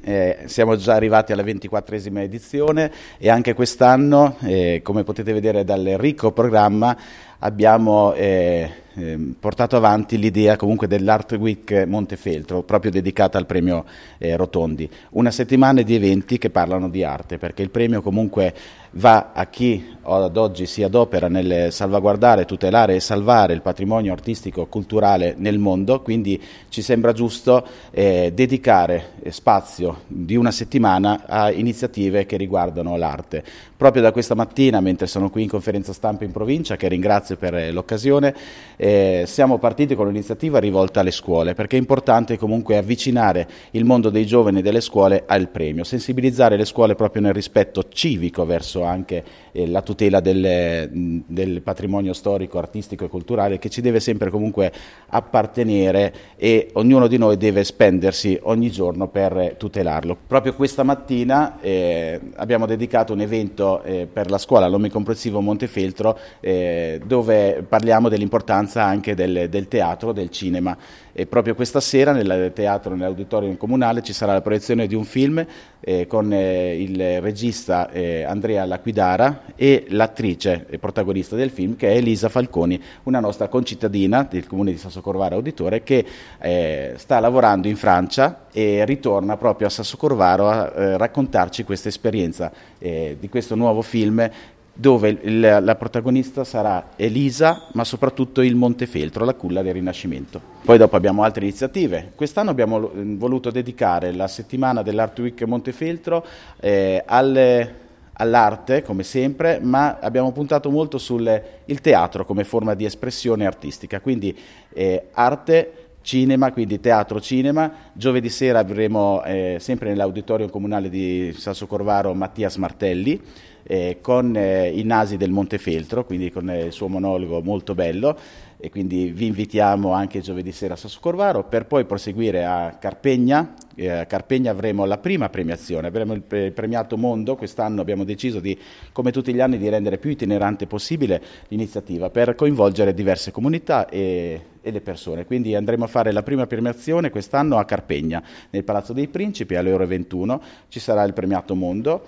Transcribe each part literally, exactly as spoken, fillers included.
eh, siamo già arrivati alla ventiquattresima edizione e anche quest'anno, eh, come potete vedere dal ricco programma, abbiamo eh, eh, portato avanti l'idea comunque dell'Art Week Montefeltro, proprio dedicata al premio eh, Rotondi. Una settimana di eventi che parlano di arte, perché il premio comunque va a chi ad oggi si adopera nel salvaguardare, tutelare e salvare il patrimonio artistico e culturale nel mondo, quindi ci sembra giusto eh, dedicare spazio di una settimana a iniziative che riguardano l'arte. Proprio da questa mattina, mentre sono qui in conferenza stampa in provincia, che ringrazio per eh, l'occasione, eh, siamo partiti con un'iniziativa rivolta alle scuole, perché è importante comunque avvicinare il mondo dei giovani e delle scuole al premio, sensibilizzare le scuole proprio nel rispetto civico verso anche eh, la tutela del, del patrimonio storico, artistico e culturale che ci deve sempre comunque appartenere e ognuno di noi deve spendersi ogni giorno per tutelarlo. Proprio questa mattina eh, abbiamo dedicato un evento eh, per la scuola all'Omnicomprensivo Montefeltro eh, dove parliamo dell'importanza anche del, del teatro, del cinema. E proprio questa sera nel teatro, nell'auditorium comunale, ci sarà la proiezione di un film eh, con eh, il regista eh, Andrea Laquidara e l'attrice e protagonista del film che è Elisa Falconi, una nostra concittadina del comune di Sassocorvaro Auditore che eh, sta lavorando in Francia e ritorna proprio a Sassocorvaro a eh, raccontarci questa esperienza eh, di questo nuovo film dove il, la protagonista sarà Elisa, ma soprattutto il Montefeltro, la culla del Rinascimento. Poi dopo abbiamo altre iniziative. Quest'anno abbiamo voluto dedicare la settimana dell'Art Week Montefeltro eh, alle, all'arte, come sempre, ma abbiamo puntato molto sul il teatro come forma di espressione artistica, quindi eh, arte, cinema, quindi teatro, cinema. Giovedì sera avremo eh, sempre nell'auditorium comunale di Sassocorvaro Mattias Martelli, Eh, con eh, i nasi del Montefeltro, quindi con eh, il suo monologo molto bello, e quindi vi invitiamo anche giovedì sera a Sassocorvaro per poi proseguire a Carpegna. Eh, a Carpegna avremo la prima premiazione, avremo il pre- premiato Mondo. Quest'anno abbiamo deciso di, come tutti gli anni, di rendere più itinerante possibile l'iniziativa per coinvolgere diverse comunità e, e le persone, quindi andremo a fare la prima premiazione quest'anno a Carpegna, nel Palazzo dei Principi alle ore ventuno, ci sarà il premiato Mondo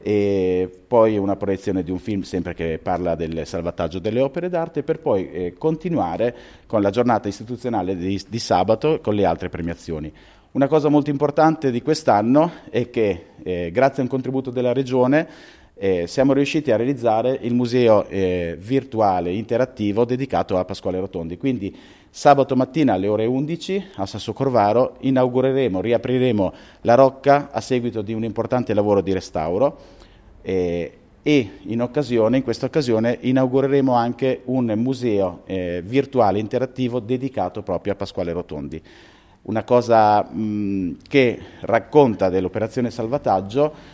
e poi una proiezione di un film sempre che parla del salvataggio delle opere d'arte per poi eh, continuare con la giornata istituzionale di, di sabato con le altre premiazioni. Una cosa molto importante di quest'anno è che eh, grazie a un contributo della Regione eh, siamo riusciti a realizzare il museo eh, virtuale interattivo dedicato a Pasquale Rotondi, quindi sabato mattina alle ore undici a Sassocorvaro inaugureremo, riapriremo la Rocca a seguito di un importante lavoro di restauro eh, e in, occasione, in questa occasione inaugureremo anche un museo eh, virtuale interattivo dedicato proprio a Pasquale Rotondi. Una cosa mh, che racconta dell'operazione salvataggio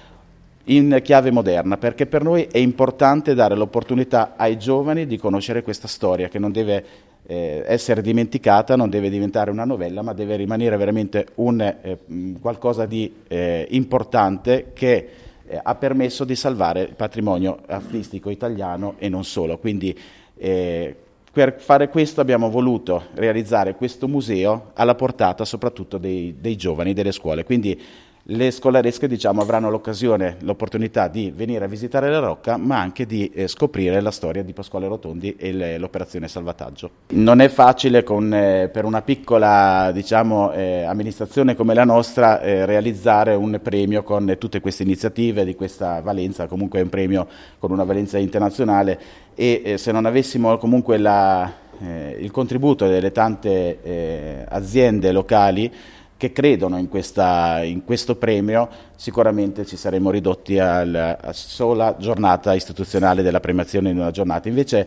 in chiave moderna, perché per noi è importante dare l'opportunità ai giovani di conoscere questa storia che non deve eh, essere dimenticata, non deve diventare una novella, ma deve rimanere veramente un eh, qualcosa di eh, importante che eh, ha permesso di salvare il patrimonio artistico italiano e non solo. Quindi eh, per fare questo abbiamo voluto realizzare questo museo alla portata soprattutto dei, dei giovani, delle scuole. Quindi le scolaresche, diciamo, avranno l'occasione, l'opportunità di venire a visitare la Rocca, ma anche di eh, scoprire la storia di Pasquale Rotondi e le, l'operazione salvataggio. Non è facile con, eh, per una piccola, diciamo, eh, amministrazione come la nostra eh, realizzare un premio con eh, tutte queste iniziative di questa valenza, comunque è un premio con una valenza internazionale e eh, se non avessimo comunque la, eh, il contributo delle tante eh, aziende locali che credono in, questa, in questo premio, sicuramente ci saremmo ridotti alla sola giornata istituzionale della premiazione in una giornata. Invece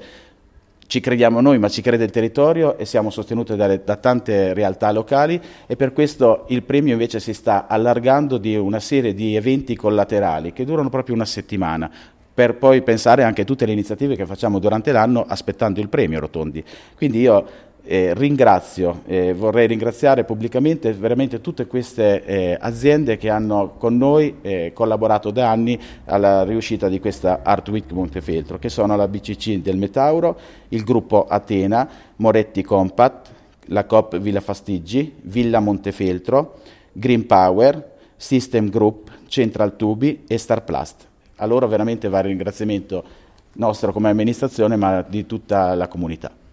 ci crediamo noi, ma ci crede il territorio e siamo sostenuti dalle, da tante realtà locali e per questo il premio invece si sta allargando di una serie di eventi collaterali che durano proprio una settimana, per poi pensare anche a tutte le iniziative che facciamo durante l'anno aspettando il premio Rotondi. Quindi io Eh, ringrazio, eh, vorrei ringraziare pubblicamente veramente tutte queste eh, aziende che hanno con noi eh, collaborato da anni alla riuscita di questa Art Week Montefeltro, che sono la B C C del Metauro, il gruppo Atena, Moretti Compact, la Coop Villa Fastiggi, Villa Montefeltro, Green Power, System Group, Central Tubi e Starplast. A loro veramente va il ringraziamento nostro come amministrazione, ma di tutta la comunità.